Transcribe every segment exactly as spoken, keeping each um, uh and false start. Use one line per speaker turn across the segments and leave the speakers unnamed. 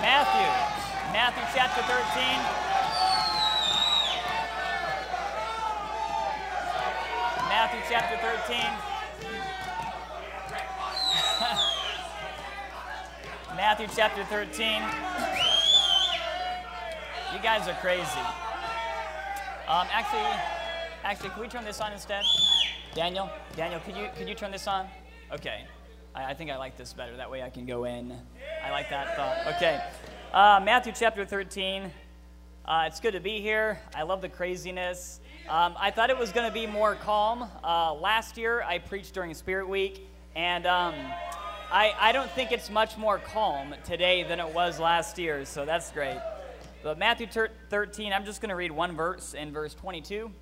Matthew. Matthew chapter thirteen. Matthew chapter thirteen. Matthew chapter thirteen. You guys are crazy. Um, actually, actually, can we turn this on instead? Daniel, Daniel, could you could you turn this on? Okay. I, I think I like this better. That way I can go in. I like that thought. Okay. Uh, Matthew chapter thirteen. Uh, it's good to be here. I love the craziness. Um, I thought it was going to be more calm. Uh, last year, I preached during Spirit Week, and um, I, I don't think it's much more calm today than it was last year, so that's great. But Matthew thirteen, I'm just going to read one verse in verse twenty-two.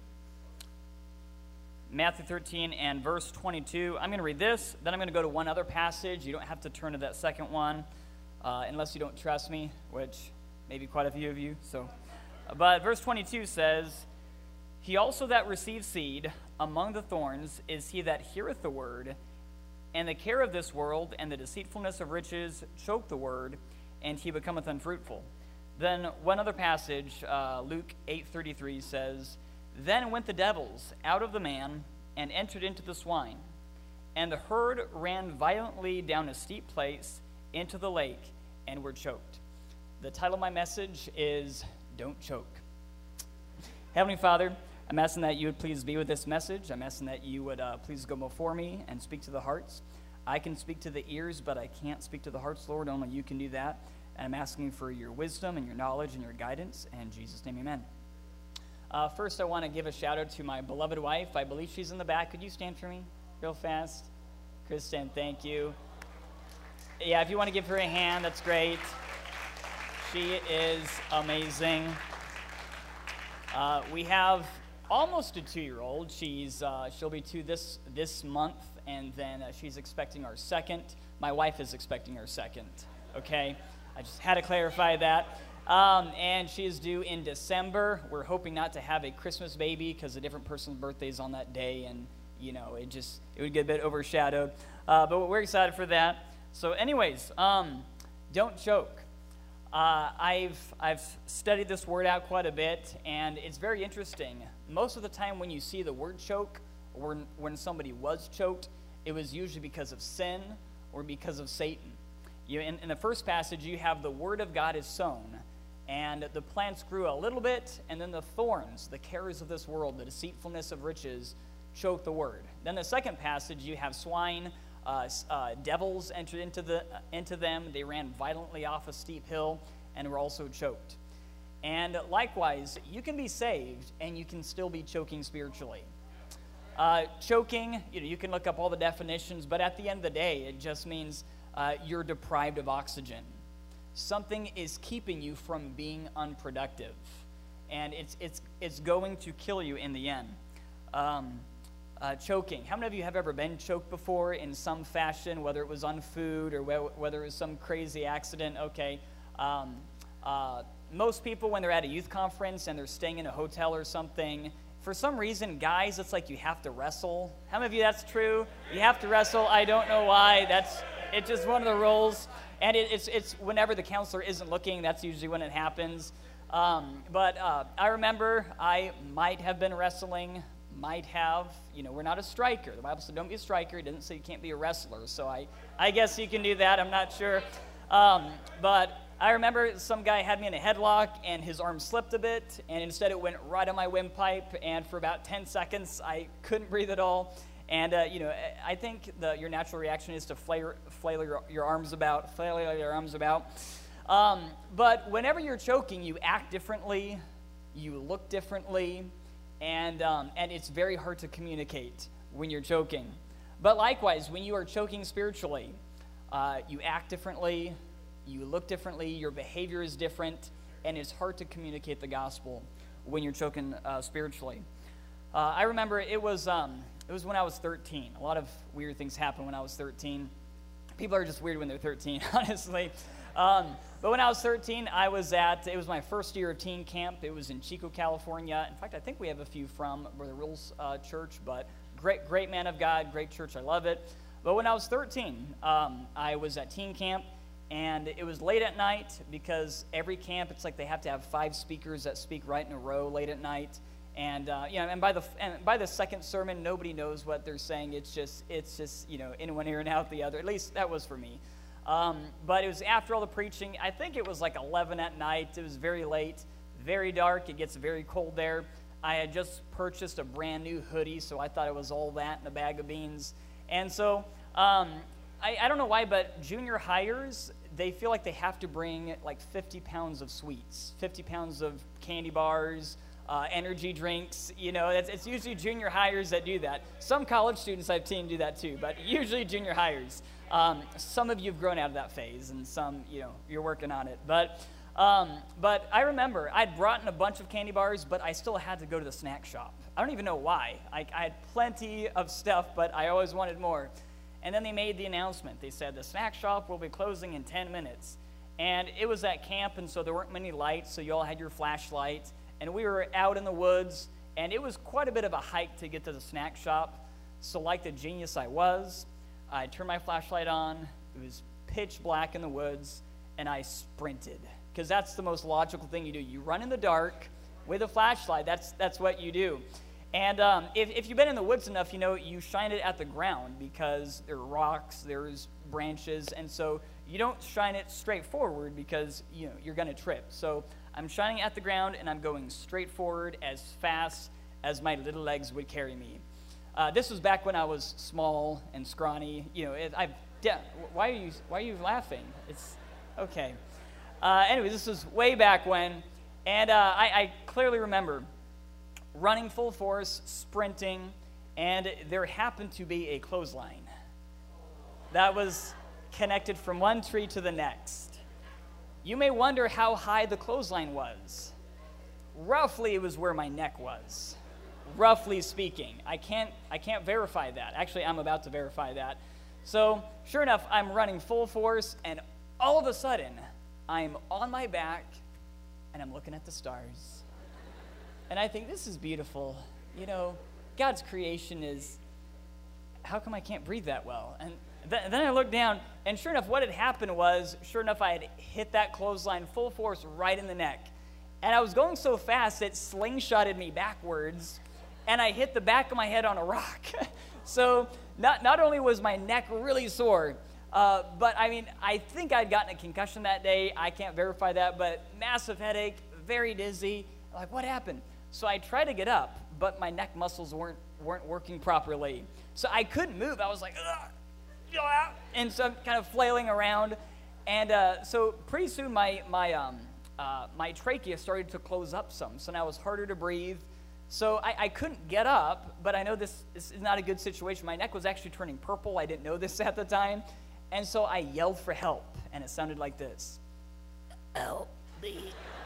Matthew thirteen and verse twenty-two. I'm going to read this, then I'm going to go to one other passage. You don't have to turn to that second one, uh, unless you don't trust me, which maybe quite a few of you. So, but verse twenty-two says, "He also that receives seed among the thorns is he that heareth the word, and the care of this world and the deceitfulness of riches choke the word, and he becometh unfruitful." Then one other passage, uh, Luke eight thirty-three says, "Then went the devils out of the man and entered into the swine, and the herd ran violently down a steep place into the lake and were choked." The title of my message is Don't Choke. Heavenly Father, I'm asking that you would please be with this message. I'm asking that you would uh, please go before me and speak to the hearts. I can speak to the ears, but I can't speak to the hearts, Lord. Only you can do that. And I'm asking for your wisdom and your knowledge and your guidance. In Jesus' name, amen. Uh, first, I want to give a shout out to my beloved wife. I believe she's in the back. Could you stand for me real fast? Kristen, thank you. Yeah, if you want to give her a hand, that's great. She is amazing. Uh, we have almost a two-year-old. She's uh, she'll be two this this month, and then uh, she's expecting our second. My wife is expecting her second. Okay, I just had to clarify that. Um, and she is due in December. We're hoping not to have a Christmas baby because a different person's birthday is on that day, and you know it just it would get a bit overshadowed. Uh, but we're excited for that. So, anyways, um, don't choke. Uh, I've I've studied this word out quite a bit, and it's very interesting. Most of the time, when you see the word choke, or when, when somebody was choked, it was usually because of sin or because of Satan. You, in, in the first passage, you have the word of God is sown, and the plants grew a little bit, and then the thorns, the cares of this world, the deceitfulness of riches, choked the word. Then the second passage, you have swine, uh, uh, devils entered into the uh, into them. They ran violently off a steep hill and were also choked. And likewise, you can be saved, and you can still be choking spiritually. Uh, choking, you know, you can look up all the definitions, but at the end of the day, it just means uh, you're deprived of oxygen. Something is keeping you from being unproductive, and it's it's it's going to kill you in the end. Um, uh, choking. How many of you have ever been choked before in some fashion, whether it was on food or wh- whether it was some crazy accident? Okay. Um, uh, most people, when they're at a youth conference and they're staying in a hotel or something, for some reason, guys, it's like you have to wrestle. How many of you that's true? You have to wrestle. I don't know why. That's it's just one of the rules. And it, it's it's whenever the counselor isn't looking, that's usually when it happens. Um, but uh, I remember I might have been wrestling, might have. You know, we're not a striker. The Bible said don't be a striker. It didn't say you can't be a wrestler. So I, I guess you can do that. I'm not sure. Um, but I remember some guy had me in a headlock, and his arm slipped a bit, and instead it went right on my windpipe, and for about ten seconds, I couldn't breathe at all. And, uh, you know, I think the, your natural reaction is to flail, flail your, your arms about, flail your arms about. Um, but whenever you're choking, you act differently, you look differently, and, um, and it's very hard to communicate when you're choking. But likewise, when you are choking spiritually, uh, you act differently, you look differently, your behavior is different, and it's hard to communicate the gospel when you're choking uh, spiritually. Uh, I remember it was... Um, It was when I was thirteen. A lot of weird things happened when I was thirteen. People are just weird when they're thirteen, honestly. Um, but when I was thirteen, I was at, it was my first year of teen camp. It was in Chico, California. In fact, I think we have a few from Brother Rules uh, Church, but great, great man of God, great church. I love it. But when I was thirteen, um, I was at teen camp, And it was late at night because every camp, it's like they have to have five speakers that speak right in a row late at night. And uh, you know, and by the and by the second sermon, nobody knows what they're saying. It's just it's just you know in one ear and out the other. At least that was for me. Um, but it was after all the preaching. I think it was like eleven at night. It was very late, very dark. It gets very cold there. I had just purchased a brand new hoodie, so I thought it was all that and a bag of beans. And so um, I, I don't know why, but junior hires, they feel like they have to bring like fifty pounds of sweets, fifty pounds of candy bars, uh, energy drinks. You know, it's, it's usually junior hires that do that. Some college students I've seen do that too, but usually junior hires. Um, some of you have grown out of that phase, and some, you know, you're working on it. But um, but I remember I'd brought in a bunch of candy bars, but I still had to go to the snack shop. I don't even know why. I, I had plenty of stuff, but I always wanted more. And then they made the announcement. They said the snack shop will be closing in ten minutes. And it was at camp, and so there weren't many lights, so you all had your flashlight. And we were out in the woods, and it was quite a bit of a hike to get to the snack shop. So like the genius I was, I turned my flashlight on. It was pitch black in the woods, and I sprinted. Because that's the most logical thing you do. You run in the dark with a flashlight. That's that's what you do. And um, if, if you've been in the woods enough, you know, you shine it at the ground because there are rocks, there's branches, and so you don't shine it straight forward because, you know, you're going to trip. So I'm shining at the ground, and I'm going straight forward as fast as my little legs would carry me. Uh, this was back when I was small and scrawny. You know, it, I. Yeah, why are you Why are you laughing? It's okay. Uh, anyway, this was way back when, and uh, I, I clearly remember running full force, sprinting, and there happened to be a clothesline that was connected from one tree to the next. You may wonder how high the clothesline was. Roughly, it was where my neck was. Roughly speaking. I can't I can't verify that. Actually, I'm about to verify that. So, sure enough, I'm running full force, and all of a sudden, I'm on my back, and I'm looking at the stars. And I think, this is beautiful. You know, God's creation is, how come I can't breathe that well? And th- then I looked down, and sure enough, what had happened was, sure enough, I had hit that clothesline full force right in the neck. And I was going so fast, it slingshotted me backwards, and I hit the back of my head on a rock. So not, not only was my neck really sore, uh, but I mean, I think I'd gotten a concussion that day. I can't verify that, but massive headache, very dizzy. Like, what happened? So I tried to get up, but my neck muscles weren't weren't working properly. So I couldn't move. I was like, ugh, and so I'm kind of flailing around. And uh, so pretty soon my my um uh, my trachea started to close up some. So now it was harder to breathe. So I, I couldn't get up, but I know this, this is not a good situation. My neck was actually turning purple. I didn't know this at the time. And so I yelled for help, and it sounded like this. Help me.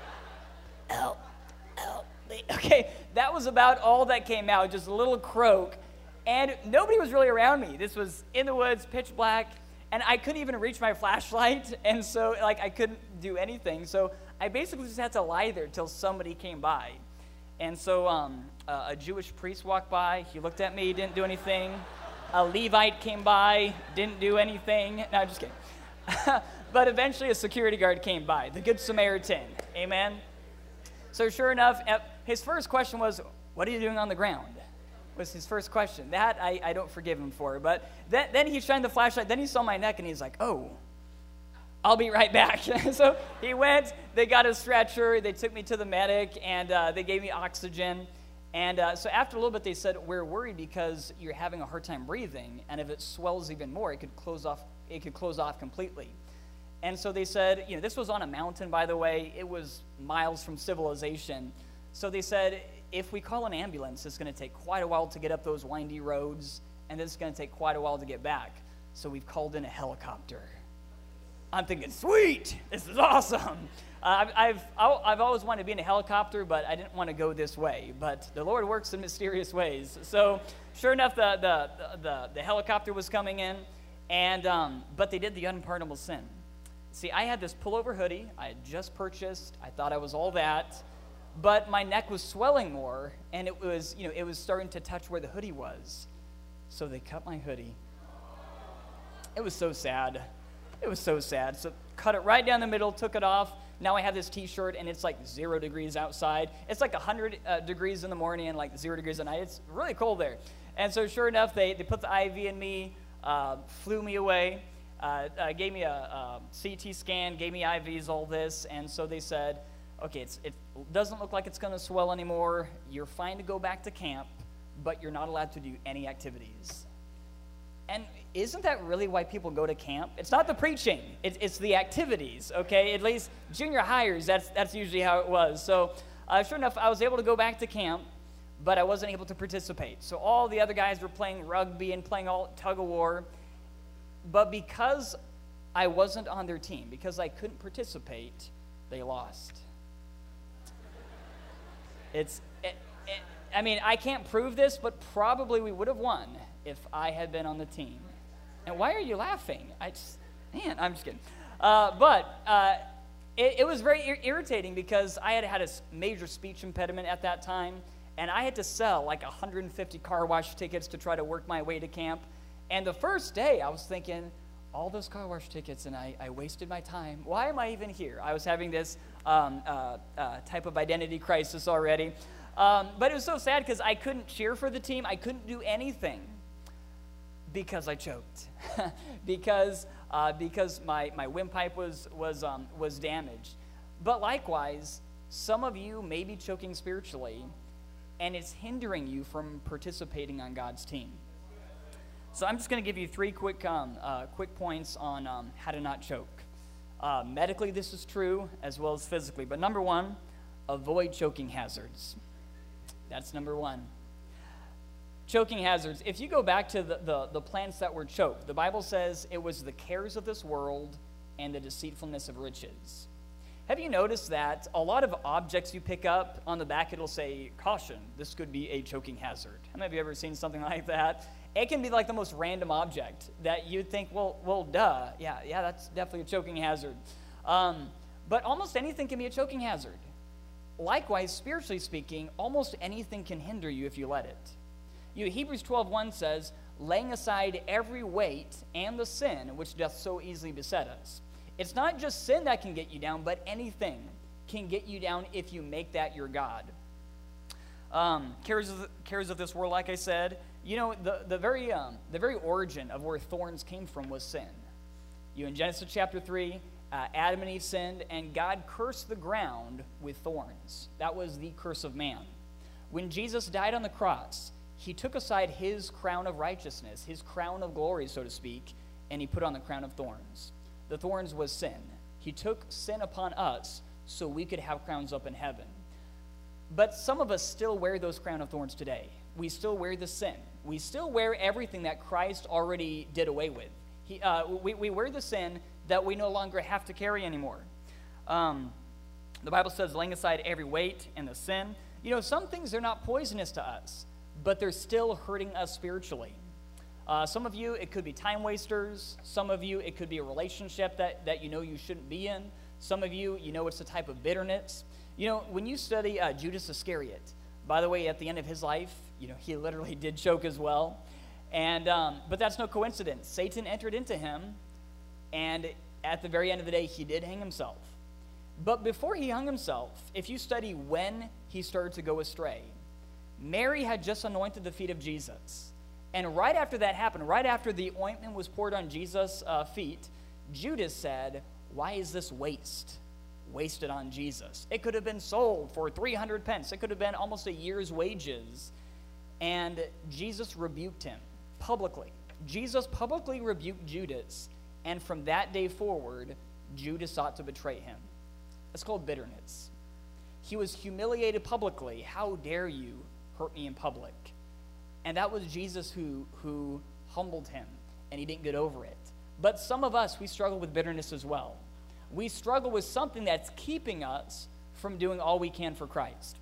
Help. Help me. Okay, that was about all that came out, just a little croak. And nobody was really around me. This was in the woods, pitch black, and I couldn't even reach my flashlight. And so, like, I couldn't do anything. So I basically just had to lie there till somebody came by. And so um, uh, a Jewish priest walked by. He looked at me, didn't do anything. A Levite came by, didn't do anything. No, I'm just kidding. But eventually a security guard came by, the Good Samaritan. Amen? So sure enough, his first question was, what are you doing on the ground? Was his first question. That I, I don't forgive him for. But then, then he shined the flashlight. Then he saw my neck, and he's like, oh, I'll be right back. So he went, they got a stretcher, they took me to the medic, and uh, they gave me oxygen. And uh, so after a little bit, they said, we're worried because you're having a hard time breathing, and if it swells even more, it could close off, it could close off completely. And so they said, you know, this was on a mountain, by the way. It was miles from civilization. So they said, if we call an ambulance, it's going to take quite a while to get up those windy roads, and then it's going to take quite a while to get back. So we've called in a helicopter. I'm thinking, sweet, this is awesome. Uh, I've, I've I've always wanted to be in a helicopter, but I didn't want to go this way. But the Lord works in mysterious ways. So sure enough, the the the, the helicopter was coming in, and um, but they did the unpardonable sin. See, I had this pullover hoodie I had just purchased. I thought I was all that, but my neck was swelling more, and it was you know it was starting to touch where the hoodie was. So they cut my hoodie. It was so sad. It was so sad. So cut it right down the middle, took it off. Now I have this t-shirt, and it's like zero degrees outside. It's like one hundred uh, degrees in the morning and like zero degrees at night. It's really cold there. And so sure enough, they, they put the I V in me, uh, flew me away, uh, uh, gave me a, a C T scan, gave me I Vs, all this. And so they said, okay, it's, it doesn't look like it's going to swell anymore. You're fine to go back to camp, but you're not allowed to do any activities. And isn't that really why people go to camp? It's not the preaching. It's, it's the activities, okay? At least junior hires, that's, that's usually how it was. So uh, sure enough, I was able to go back to camp, but I wasn't able to participate. So all the other guys were playing rugby and playing all tug of war. But because I wasn't on their team, because I couldn't participate, they lost. It's, it, it, I mean, I can't prove this, but probably we would have won if I had been on the team. And why are you laughing? I just, man, I'm just kidding. Uh, but uh, it, it was very ir- irritating because I had had a major speech impediment at that time, and I had to sell like one hundred fifty car wash tickets to try to work my way to camp. And the first day, I was thinking, all those car wash tickets, and I, I wasted my time. Why am I even here? I was having this um, uh, uh, type of identity crisis already. Um, but it was so sad because I couldn't cheer for the team. I couldn't do anything. Because I choked, because uh, because my, my windpipe was was um, was damaged. But likewise, some of you may be choking spiritually, and it's hindering you from participating on God's team. So I'm just going to give you three quick um, uh, quick points on um, how to not choke. Uh, medically, this is true as well as physically. But number one, avoid choking hazards. That's number one. Choking hazards. If you go back to the, the, the plants that were choked, the Bible says it was the cares of this world and the deceitfulness of riches. Have you noticed that a lot of objects you pick up, on the back it'll say, caution, this could be a choking hazard. How many of you ever seen something like that? It can be like the most random object that you'd think, well, well, duh. Yeah, yeah, that's definitely a choking hazard. Um, but almost anything can be a choking hazard. Likewise, spiritually speaking, almost anything can hinder you if you let it. You, Hebrews twelve one says, laying aside every weight and the sin which doth so easily beset us. It's not just sin that can get you down, but anything can get you down if you make that your God. Um, cares, of, cares of this world, like I said, you know, the, the, very, um, the very origin of where thorns came from was sin. You in Genesis chapter three, uh, Adam and Eve sinned, and God cursed the ground with thorns. That was the curse of man. When Jesus died on the cross, he took aside his crown of righteousness, his crown of glory, so to speak, and he put on the crown of thorns. The thorns was sin. He took sin upon us so we could have crowns up in heaven. But some of us still wear those crown of thorns today. We still wear the sin. We still wear everything that Christ already did away with. He, uh, we, we wear the sin that we no longer have to carry anymore. Um, the Bible says, laying aside every weight and the sin. You know, some things are not poisonous to us, but they're still hurting us spiritually. Uh, some of you, it could be time wasters. Some of you, it could be a relationship that, that you know you shouldn't be in. Some of you, you know it's a type of bitterness. You know, when you study uh, Judas Iscariot, by the way, at the end of his life, you know, he literally did choke as well. And um, but that's no coincidence. Satan entered into him, and at the very end of the day, he did hang himself. But before he hung himself, if you study when he started to go astray, Mary had just anointed the feet of Jesus. And right after that happened, right after the ointment was poured on Jesus' uh, feet, Judas said, why is this waste wasted on Jesus? It could have been sold for three hundred pence. It could have been almost a year's wages. And Jesus rebuked him publicly. Jesus publicly rebuked Judas. And from that day forward, Judas sought to betray him. It's called bitterness. He was humiliated publicly. How dare you hurt me in public? And that was Jesus who, who humbled him, and he didn't get over it. But some of us, we struggle with bitterness as well. We struggle with something that's keeping us from doing all we can for Christ.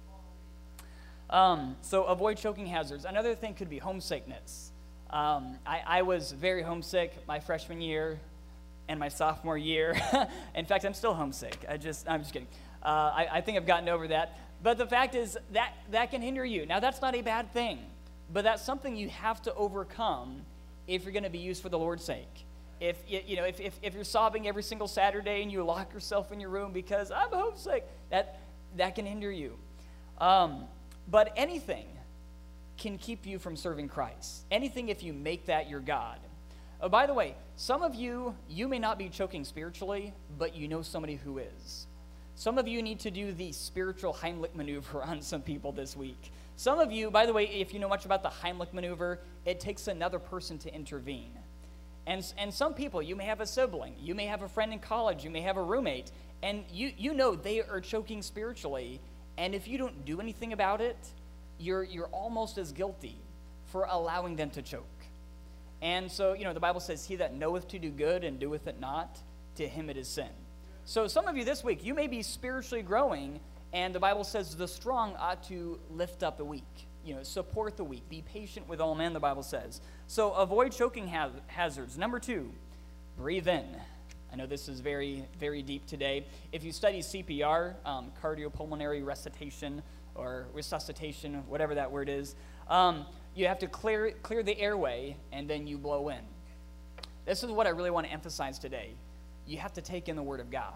Um, so avoid choking hazards. Another thing could be homesickness. Um, I, I was very homesick my freshman year and my sophomore year. In fact, I'm still homesick. I just, I'm just kidding. Uh, I, I think I've gotten over that. But the fact is that that can hinder you. Now, that's not a bad thing, but that's something you have to overcome if you're going to be used for the Lord's sake. if you, you know if, if, if you're sobbing every single Saturday and you lock yourself in your room because I'm homesick, that that can hinder you. Um, but anything can keep you from serving Christ. Anything if you make that your God. Oh, by the way, some of you, you may not be choking spiritually, but you know somebody who is. Some of you need to do the spiritual Heimlich maneuver on some people this week. Some of you, by the way, if you know much about the Heimlich maneuver, it takes another person to intervene. And, and some people, you may have a sibling, you may have a friend in college, you may have a roommate, and you, you know they are choking spiritually, and if you don't do anything about it, you're, you're almost as guilty for allowing them to choke. And so, you know, the Bible says, he that knoweth to do good and doeth it not, to him it is sin. So some of you this week, you may be spiritually growing, and the Bible says the strong ought to lift up the weak, you know, support the weak, be patient with all men, the Bible says. So avoid choking ha- hazards. Number two, breathe in. I know this is very, very deep today. If you study C P R, um, cardiopulmonary resuscitation, or resuscitation, whatever that word is, um, you have to clear clear the airway, and then you blow in. This is what I really want to emphasize today. You have to take in the Word of God.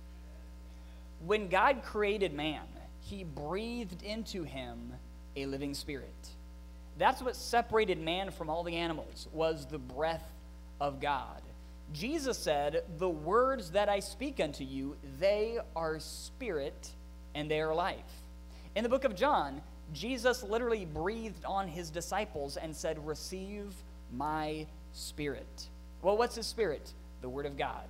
When God created man, he breathed into him a living spirit. That's what separated man from all the animals, was the breath of God. Jesus said, the words that I speak unto you, they are spirit and they are life. In the book of John, Jesus literally breathed on his disciples and said, receive my spirit. Well, what's his spirit? The Word of God.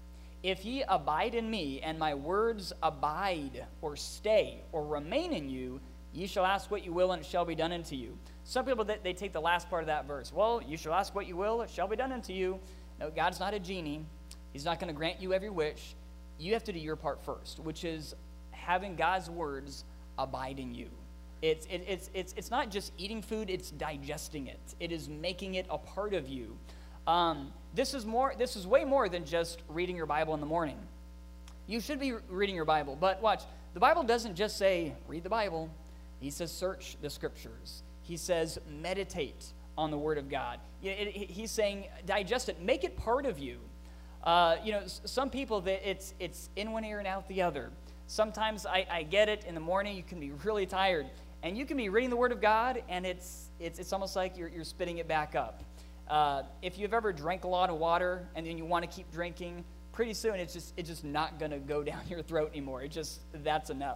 If ye abide in me, and my words abide, or stay, or remain in you, ye shall ask what you will, and it shall be done unto you. Some people, they, they take the last part of that verse. Well, you shall ask what you will, it shall be done unto you. No, God's not a genie. He's not going to grant you every wish. You have to do your part first, which is having God's words abide in you. It's, it, it's, it's, it's not just eating food, it's digesting it. It is making it a part of you. Um, this is more. This is way more than just reading your Bible in the morning. You should be reading your Bible, but watch. The Bible doesn't just say, read the Bible. He says, search the Scriptures. He says, meditate on the Word of God. It, it, he's saying, digest it. Make it part of you. Uh, you know, some people, that it's it's in one ear and out the other. Sometimes I, I get it in the morning. You can be really tired, and you can be reading the Word of God, and it's it's it's almost like you're you're spitting it back up. Uh, if you've ever drank a lot of water and then you want to keep drinking, pretty soon it's just it's just not going to go down your throat anymore. It just that's enough.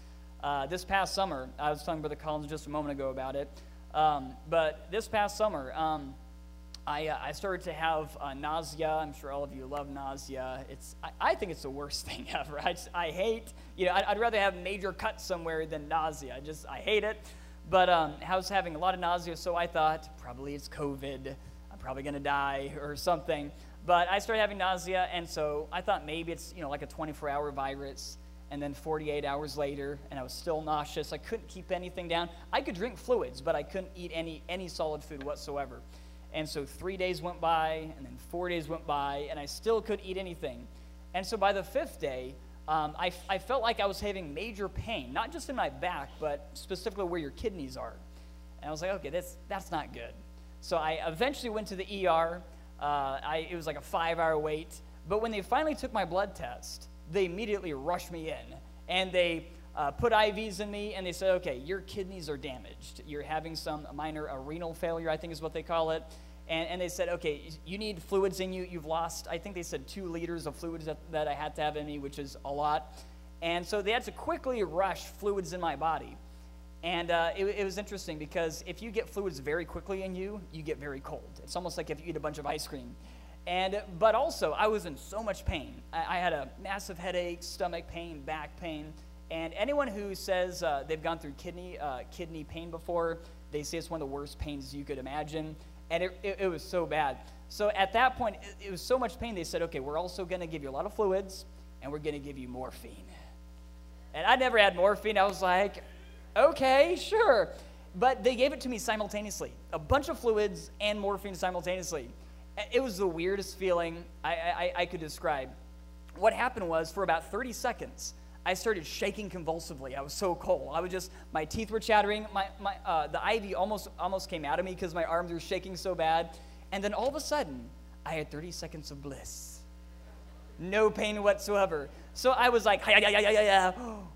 Uh, this past summer, I was telling Brother Collins just a moment ago about it. Um, but this past summer, um, I uh, I started to have uh, nausea. I'm sure all of you love nausea. It's I, I think it's the worst thing ever. I just, I hate you know I'd, I'd rather have major cuts somewhere than nausea. I just I hate it. But um, I was having a lot of nausea, so I thought probably it's COVID. Probably going to die or something. But I started having nausea, and so I thought maybe it's, you know, like a twenty-four hour virus. And then forty-eight hours later, and I was still nauseous. I couldn't keep anything down. I could drink fluids, but I couldn't eat any any solid food whatsoever. And so three days went by, and then four days went by, and I still couldn't eat anything. And so by the fifth day, um, I, I felt like I was having major pain, not just in my back, but specifically where your kidneys are. And I was like, okay, that's that's not good. So I eventually went to the E R. Uh, I, it was like a five-hour wait. But when they finally took my blood test, they immediately rushed me in. And they uh, put I Vs in me, and they said, okay, your kidneys are damaged. You're having some minor uh, renal failure, I think is what they call it. And, and they said, okay, you need fluids in you. You've lost, I think they said, two liters of fluids that, that I had to have in me, which is a lot. And so they had to quickly rush fluids in my body. And uh, it, it was interesting because if you get fluids very quickly in you, you get very cold. It's almost like if you eat a bunch of ice cream. And but also, I was in so much pain. I, I had a massive headache, stomach pain, back pain. And anyone who says uh, they've gone through kidney uh, kidney pain before, they say it's one of the worst pains you could imagine. And it, it, it was so bad. So at that point, it, it was so much pain, they said, okay, we're also going to give you a lot of fluids, and we're going to give you morphine. And I never had morphine. I was like, okay, sure. But they gave it to me simultaneously. A bunch of fluids and morphine simultaneously. It was the weirdest feeling I, I, I could describe. What happened was, for about thirty seconds, I started shaking convulsively. I was so cold. I was just, my teeth were chattering. My, my, uh, the I V almost, almost came out of me because my arms were shaking so bad. And then all of a sudden, I had thirty seconds of bliss. No pain whatsoever. So I was like, hi, hi, hi, hi, hi,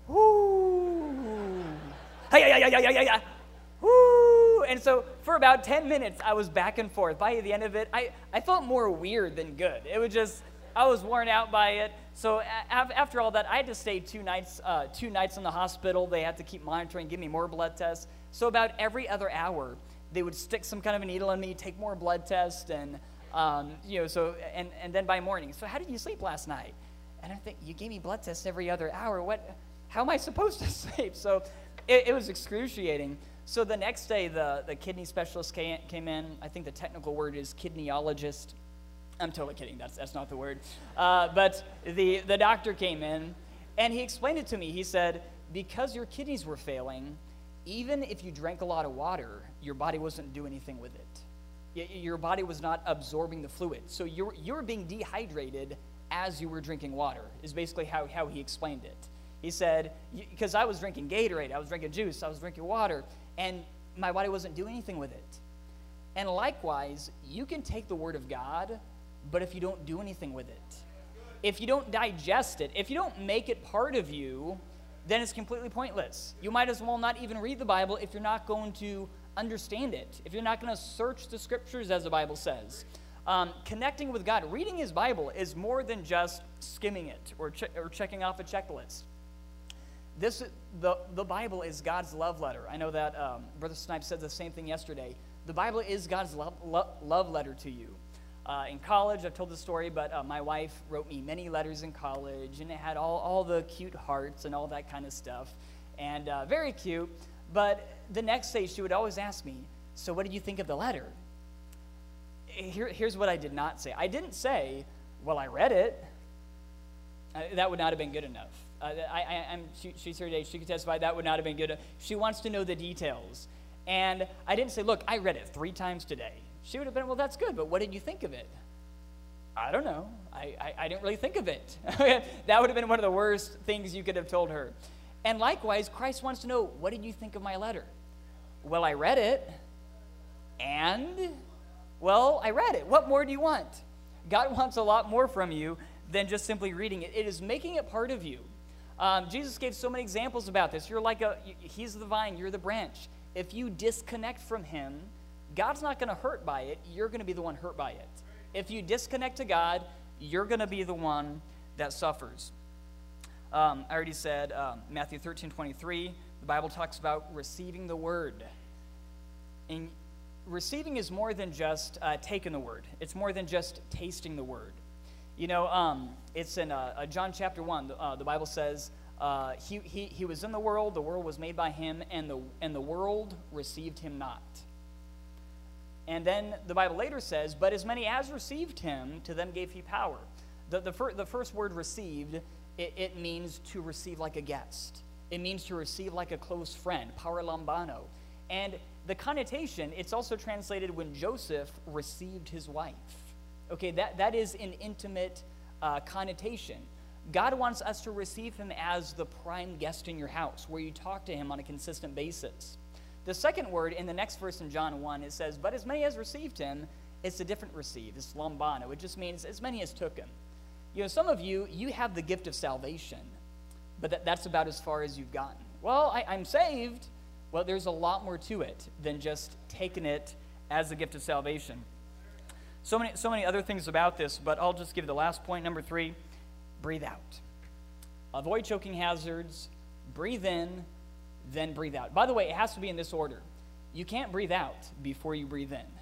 whoo, hi, hi, hi, hi, hi, hi, whoo. And so for about ten minutes, I was back and forth. By the end of it, I, I felt more weird than good. It was just, I was worn out by it. So a- after all that, I had to stay two nights, uh, two nights in the hospital. They had to keep monitoring, give me more blood tests. So about every other hour, they would stick some kind of a needle in me, take more blood tests, and um, you know, so and and then by morning. So how did you sleep last night? And I think, you gave me blood tests every other hour. What? How am I supposed to sleep? So it, it was excruciating. So the next day, the, the kidney specialist came, came in. I think the technical word is kidneyologist. I'm totally kidding. That's that's not the word. Uh, but the, the doctor came in, and he explained it to me. He said, because your kidneys were failing, even if you drank a lot of water, your body wasn't doing anything with it. Y- Your body was not absorbing the fluid. So you're, you're being dehydrated as you were drinking water, is basically how, how he explained it. He said, because I was drinking Gatorade, I was drinking juice, I was drinking water, and my body wasn't doing anything with it. And likewise, you can take the Word of God, but if you don't do anything with it, if you don't digest it, if you don't make it part of you, then it's completely pointless. You might as well not even read the Bible if you're not going to understand it, if you're not going to search the Scriptures, as the Bible says. Um, connecting with God, reading His Bible is more than just skimming it or, che- or checking off a checklist. This, the, the Bible is God's love letter. I know that um, Brother Snipes said the same thing yesterday. The Bible is God's love, lo- love letter to you. Uh, in college, I've told the story, but uh, my wife wrote me many letters in college, and it had all, all the cute hearts and all that kind of stuff, and uh, very cute. But the next day, she would always ask me, so what did you think of the letter? Here, here's what I did not say. I didn't say, well, I read it. Uh, that would not have been good enough. Uh, I, I, I'm, she, she's here today. She can testify that would not have been good. She wants to know the details. And I didn't say, look, I read it three times today. She would have been, well, that's good, but what did you think of it? I don't know. I, I, I didn't really think of it. That would have been one of the worst things you could have told her. And likewise, Christ wants to know, what did you think of my letter? Well, I read it, and, well, I read it. What more do you want? God wants a lot more from you than just simply reading it. It is making it part of you. Um, Jesus gave so many examples about this. You're like a, He's the vine, you're the branch. If you disconnect from Him, God's not going to hurt by it. You're going to be the one hurt by it. If you disconnect to God, you're going to be the one that suffers. Um, I already said um, Matthew thirteen twenty-three, the Bible talks about receiving the word. And receiving is more than just uh, taking the word. It's more than just tasting the word. You know, um, it's in uh, uh, John chapter one, uh, the Bible says, uh, he, he, he was in the world, the world was made by him, and the, and the world received him not. And then the Bible later says, but as many as received him, to them gave he power. The, the, fir- the first word received, it, it means to receive like a guest. It means to receive like a close friend, paralambano. And the connotation, it's also translated when Joseph received his wife. Okay, that, that is an intimate uh, connotation. God wants us to receive him as the prime guest in your house, where you talk to him on a consistent basis. The second word in the next verse in John one, it says, but as many as received him, it's a different receive. It's lambano. It just means as many as took him. You know, some of you, you have the gift of salvation, but that, that's about as far as you've gotten. Well, I, I'm saved. Well, there's a lot more to it than just taking it as a gift of salvation. So many, so many other things about this, but I'll just give the last point, number three. Breathe out. Avoid choking hazards. Breathe in, then breathe out. By the way, it has to be in this order. You can't breathe out before you breathe in.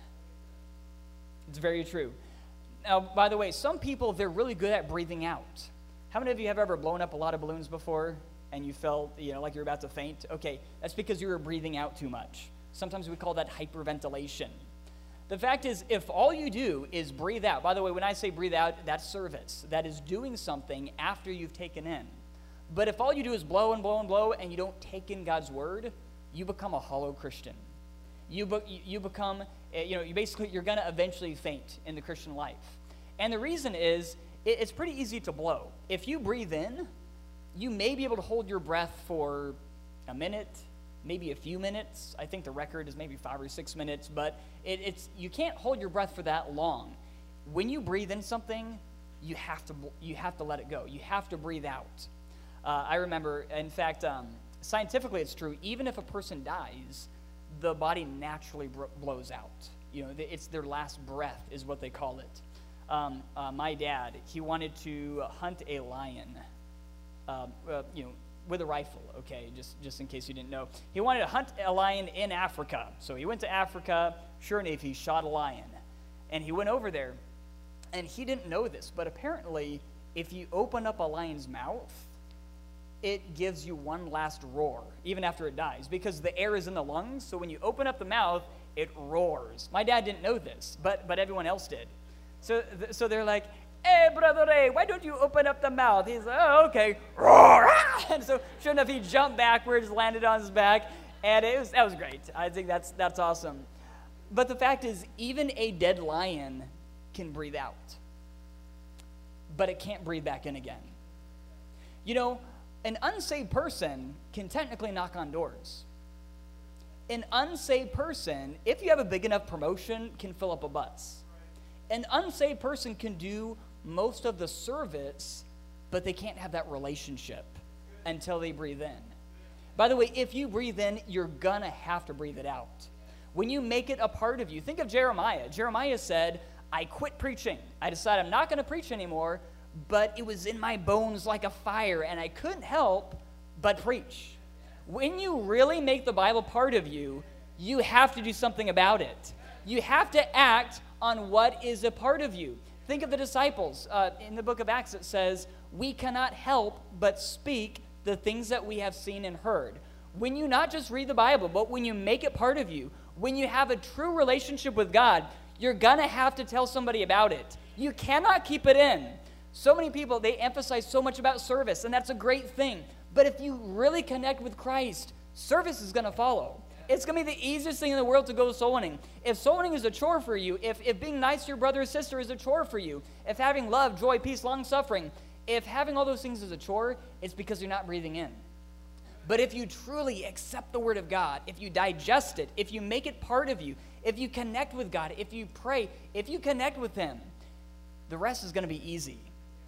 It's very true. Now, by the way, some people, they're really good at breathing out. How many of you have ever blown up a lot of balloons before and you felt, you know, like you're about to faint? Okay, that's because you were breathing out too much. Sometimes we call that hyperventilation. The fact is, if all you do is breathe out, by the way, when I say breathe out, that's service. That is doing something after you've taken in. But if all you do is blow and blow and blow and you don't take in God's word, you become a hollow Christian. You, be, you become, you know, you basically, you're going to eventually faint in the Christian life. And the reason is, it, it's pretty easy to blow. If you breathe in, you may be able to hold your breath for a minute, maybe a few minutes. I think the record is maybe five or six minutes, but it, it's you can't hold your breath for that long. when you breathe in something, you have to you have to let it go. You have to breathe out. Uh, I remember, in fact, um, scientifically it's true. Even if a person dies, the body naturally br- blows out. You know, it's their last breath is what they call it. Um, uh, my dad, he wanted to hunt a lion, uh, uh, you know, with a rifle, okay, just, just in case you didn't know. He wanted to hunt a lion in Africa. So he went to Africa, sure enough, he shot a lion. And he went over there, and he didn't know this, but apparently, if you open up a lion's mouth, it gives you one last roar, even after it dies, because the air is in the lungs, so when you open up the mouth, it roars. My dad didn't know this, but, but everyone else did. So, th- so they're like, hey, brother Ray, why don't you open up the mouth? He's like, oh, okay. Roar! And so, sure enough, he jumped backwards, landed on his back, and it was that was great. I think that's that's awesome. But the fact is, even a dead lion can breathe out, but it can't breathe back in again. You know, an unsaved person can technically knock on doors. An unsaved person, if you have a big enough promotion, can fill up a bus. An unsaved person can do most of the service, but they can't have that relationship until they breathe in. By the way, if you breathe in, you're going to have to breathe it out. When you make it a part of you, think of Jeremiah. Jeremiah said, I quit preaching. I decided I'm not going to preach anymore, but it was in my bones like a fire, and I couldn't help but preach. When you really make the Bible part of you, you have to do something about it. You have to act on what is a part of you. Think of the disciples. Uh, in the book of Acts, it says, we cannot help but speak the things that we have seen and heard. When you not just read the Bible, but when you make it part of you, when you have a true relationship with God, you're going to have to tell somebody about it. You cannot keep it in. So many people, they emphasize so much about service, and that's a great thing. But if you really connect with Christ, service is going to follow. It's going to be the easiest thing in the world to go soul winning. If soul winning is a chore for you, if, if being nice to your brother or sister is a chore for you, if having love, joy, peace, long-suffering, if having all those things is a chore, it's because you're not breathing in. But if you truly accept the Word of God, if you digest it, if you make it part of you, if you connect with God, if you pray, if you connect with Him, the rest is going to be easy.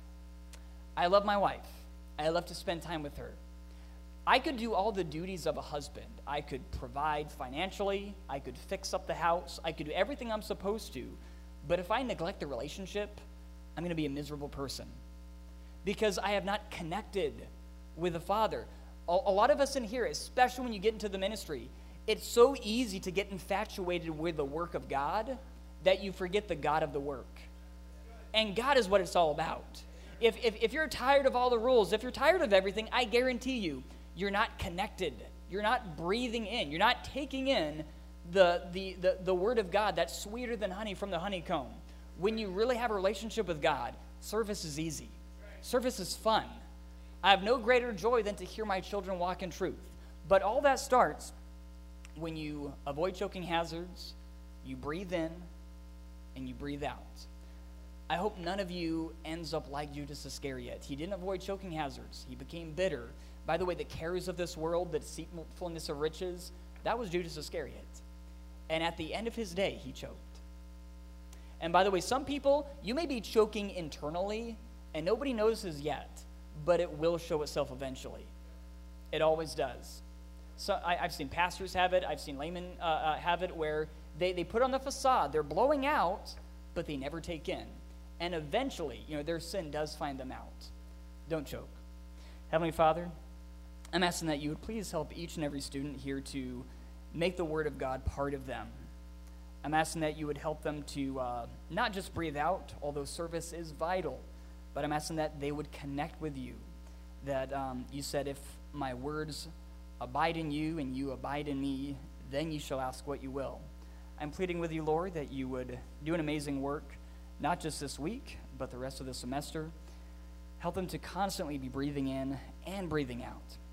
I love my wife. I love to spend time with her. I could do all the duties of a husband. I could provide financially. I could fix up the house. I could do everything I'm supposed to. But if I neglect the relationship, I'm going to be a miserable person because I have not connected with the Father. A, a lot of us in here, especially when you get into the ministry, it's so easy to get infatuated with the work of God that you forget the God of the work. And God is what it's all about. If, if, if you're tired of all the rules, if you're tired of everything, I guarantee you, you're not connected. You're not breathing in. You're not taking in the, the, the, the Word of God that's sweeter than honey from the honeycomb. When you really have a relationship with God, service is easy. Service is fun. I have no greater joy than to hear my children walk in truth. But all that starts when you avoid choking hazards, you breathe in, and you breathe out. I hope none of you ends up like Judas Iscariot. He didn't avoid choking hazards. He became bitter. By the way, the cares of this world, the deceitfulness of riches, that was Judas Iscariot. And at the end of his day, he choked. And by the way, some people, you may be choking internally, and nobody notices yet, but it will show itself eventually. It always does. So I, I've seen pastors have it. I've seen laymen uh, uh, have it where they, they put on the facade. They're blowing out, but they never take in. And eventually, you know, their sin does find them out. Don't choke. Heavenly Father, I'm asking that you would please help each and every student here to make the Word of God part of them. I'm asking that you would help them to uh, not just breathe out, although service is vital, but I'm asking that they would connect with you. That um, you said, if my words abide in you and you abide in me, then you shall ask what you will. I'm pleading with you, Lord, that you would do an amazing work, not just this week, but the rest of the semester. Help them to constantly be breathing in and breathing out.